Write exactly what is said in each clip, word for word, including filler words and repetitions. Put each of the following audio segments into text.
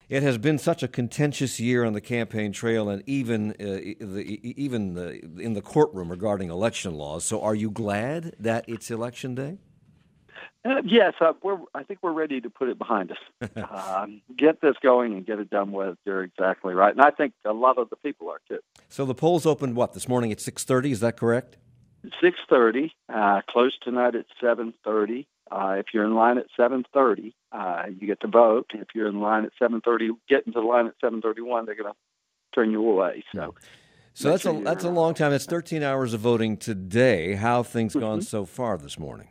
It has been such a contentious year on the campaign trail, and even uh, the, even the, in the courtroom regarding election laws. So, are you glad that it's election day? Uh, yes, uh, we're. I think we're ready to put it behind us. um, get this going and get it done with. You're exactly right, and I think a lot of the people are too. So the polls opened what this morning at six thirty? Is that correct? Six thirty. Uh, close tonight at seven thirty. Uh, if you're in line at seven thirty, uh, you get to vote. If you're in line at seven thirty, get into the line at seven thirty-one, they're going to turn you away. So, so that's sure a that's a long time. That's thirteen hours of voting today. How have things mm-hmm. gone so far this morning?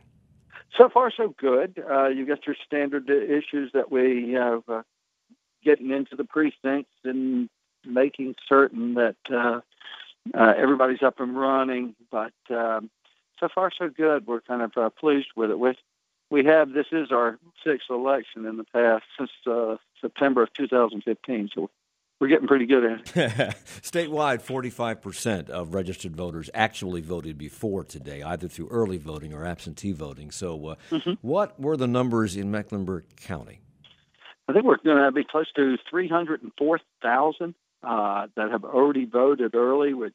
So far, so good. Uh, you got your standard issues that we have uh, getting into the precincts and making certain that uh, uh, everybody's up and running. But um, so far, so good. We're kind of uh, pleased with it. We, we have, this is our sixth election in the past since uh, September of two thousand fifteen. So we're getting pretty good at it. Statewide, forty-five percent of registered voters actually voted before today, either through early voting or absentee voting. So uh, mm-hmm. what were the numbers in Mecklenburg County? I think we're going to be close to three hundred four thousand uh, that have already voted early, which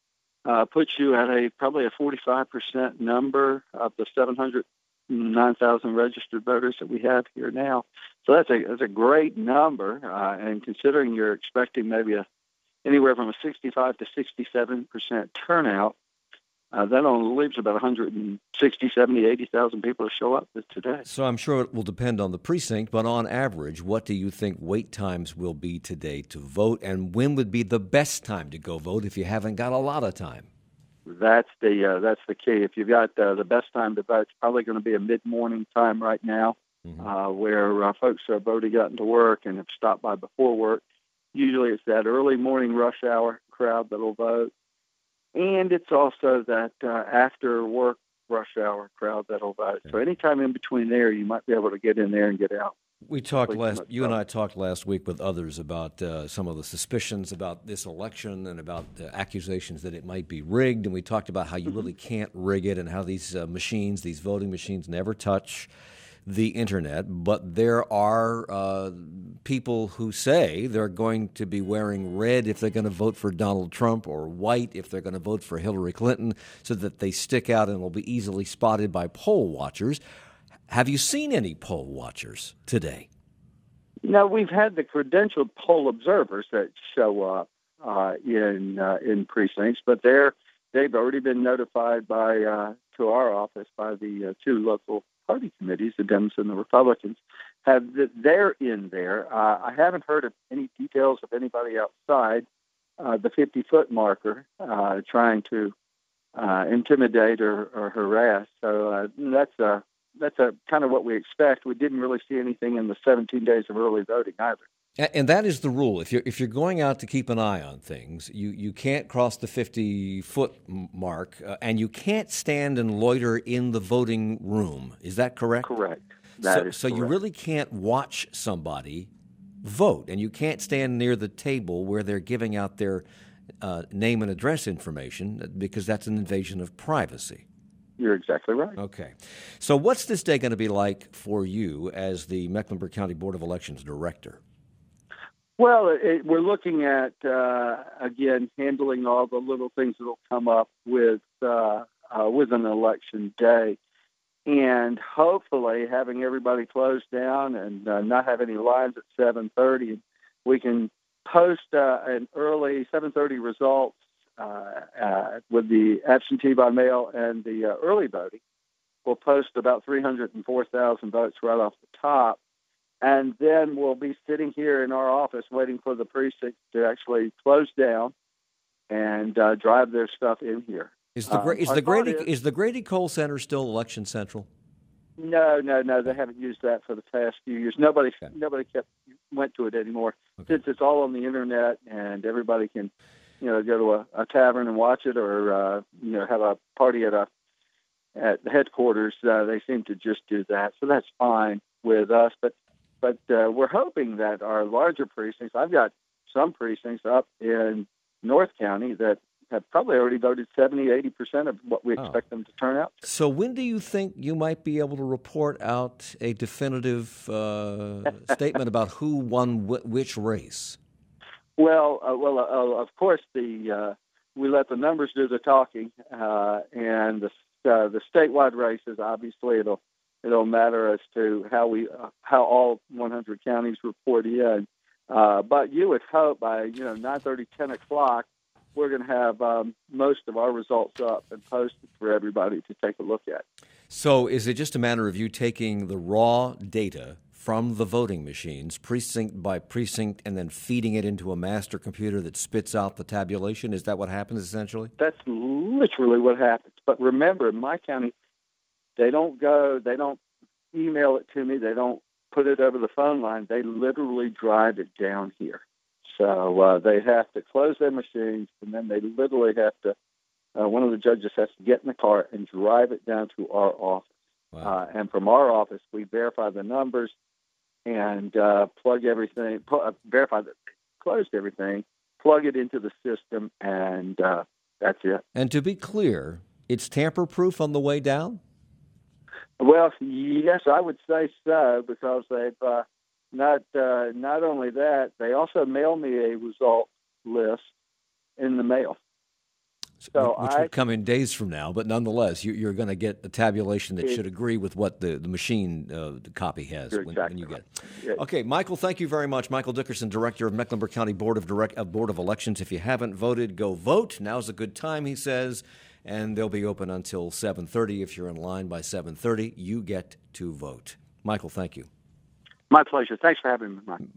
uh, puts you at a probably a forty-five percent number of the seven hundred nine thousand registered voters that we have here now. So that's a that's a great number, uh, and considering you're expecting maybe a anywhere from a sixty-five to sixty-seven percent turnout, uh, that only leaves about one hundred sixty, seventy, eighty thousand people to show up today. So I'm sure it will depend on the precinct, but on average, what do you think wait times will be today to vote, and when would be the best time to go vote if you haven't got a lot of time? That's the uh, that's the key. If you've got uh, the best time to vote, it's probably going to be a mid-morning time right now, mm-hmm. uh, where uh, folks have already gotten to work and have stopped by before work. Usually it's that early morning rush hour crowd that will vote. And it's also that uh, after work rush hour crowd that will vote. Okay. So anytime in between there, you might be able to get in there and get out. We talked last. You and I talked last week with others about uh, some of the suspicions about this election and about the accusations that it might be rigged, and we talked about how you really can't rig it and how these uh, machines, these voting machines, never touch the internet. But there are uh, people who say they're going to be wearing red if they're going to vote for Donald Trump, or white if they're going to vote for Hillary Clinton, so that they stick out and will be easily spotted by poll watchers. Have you seen any poll watchers today? No, we've had the credentialed poll observers that show up uh, in uh, in precincts, but they're they've already been notified by uh, to our office by the uh, two local party committees, the Dems and the Republicans, have that they're in there. Uh, I haven't heard of any details of anybody outside uh, the fifty-foot marker uh, trying to uh, intimidate or, or harass. So uh, that's a That's a kind of what we expect. We didn't really see anything in the seventeen days of early voting either. And that is the rule. If you're if you're going out to keep an eye on things, you, you can't cross the fifty-foot mark, uh, and you can't stand and loiter in the voting room. Is that correct? Correct. That so, is so correct. You really can't watch somebody vote, and you can't stand near the table where they're giving out their uh, name and address information, because that's an invasion of privacy. You're exactly right. Okay. So what's this day going to be like for you as the Mecklenburg County Board of Elections Director? Well, it, we're looking at, uh, again, handling all the little things that will come up with, uh, uh, with an election day, and hopefully having everybody close down and uh, not have any lines at seven thirty. We can post uh, an early seven thirty results Uh, uh, with the absentee by mail and the uh, early voting. We'll post about three hundred four thousand votes right off the top, and then we'll be sitting here in our office waiting for the precinct to actually close down and uh, drive their stuff in here. Is the um, is the Grady is, is the Grady Cole Center still election central? No, no, no. They haven't used that for the past few years. Nobody, okay. nobody kept went to it anymore. Okay. Since it's all on the internet and everybody can, you know, go to a, a tavern and watch it, or uh, you know, have a party at a at the headquarters. Uh, they seem to just do that, so that's fine with us. But but uh, we're hoping that our larger precincts. I've got some precincts up in North County that have probably already voted seventy, eighty percent of what we expect Oh. them to turn out. So when do you think you might be able to report out a definitive uh, statement about who won wh- which race? Well, uh, well, uh, of course, the uh, we let the numbers do the talking, uh, and the uh, the statewide races. Obviously, it'll it'll matter as to how we uh, how all one hundred counties report in. Uh, but you would hope by you know nine thirty, ten o'clock, we're going to have um, most of our results up and posted for everybody to take a look at. So is it just a matter of you taking the raw data from the voting machines, precinct by precinct, and then feeding it into a master computer that spits out the tabulation? Is that what happens essentially? That's literally what happens. But remember, in my county, they don't go, they don't email it to me, they don't put it over the phone line. They literally drive it down here. So uh, they have to close their machines, and then they literally have to, uh, one of the judges has to get in the car and drive it down to our office. Wow. Uh, and from our office, we verify the numbers and uh, plug everything, pl- uh, verify that they closed everything, plug it into the system, and uh, that's it. And to be clear, it's tamper-proof on the way down? Well, yes, I would say so, because they've uh, not uh, not only that, they also mail me a result list in the mail. So Which I, would come in days from now, but nonetheless, you, you're going to get a tabulation that it, should agree with what the, the machine uh, the copy has when, exactly when you get it. right. Okay, Michael, thank you very much. Michael Dickerson, Director of Mecklenburg County Board of, Direct, uh, Board of Elections. If you haven't voted, go vote. Now's a good time, he says, and they'll be open until seven thirty. If you're in line by seven thirty, you get to vote. Michael, thank you. My pleasure. Thanks for having me, Mike.